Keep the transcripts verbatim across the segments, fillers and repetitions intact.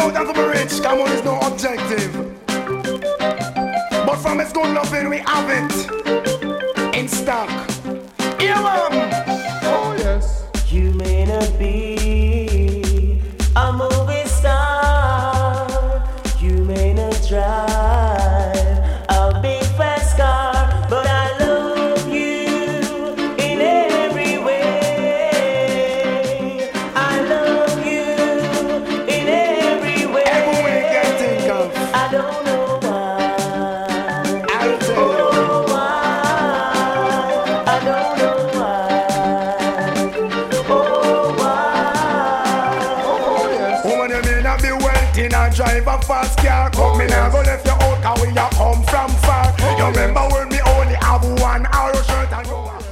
know that I'm rich, come on, it's no objective. But from its good loving, we have it in stock. Yeah, man. Oh, yes. You may not be a movie star, you may not drive a big fast car, but I love you in every way. I love you in every way. Every way you can think of. I don't know why. I'll tell you. Oh, why? I don't know why. Oh, why? Oh, yes. Woman, you may not be wealthy, not drive a fast car. Come in and go left your out, cause we a come from far. You remember when we only have one arrow shirt and you are.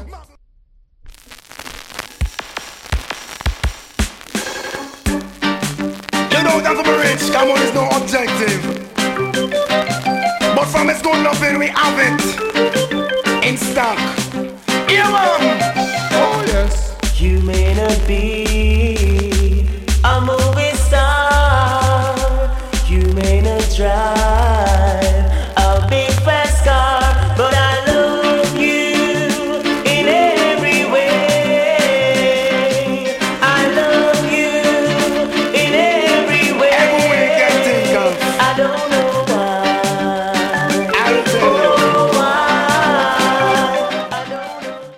You know that I'm rich, come on, it's no objective. But from its good loving, we have it in stock. Yeah, man. Oh, yes. You may not be a movie star, you may not drive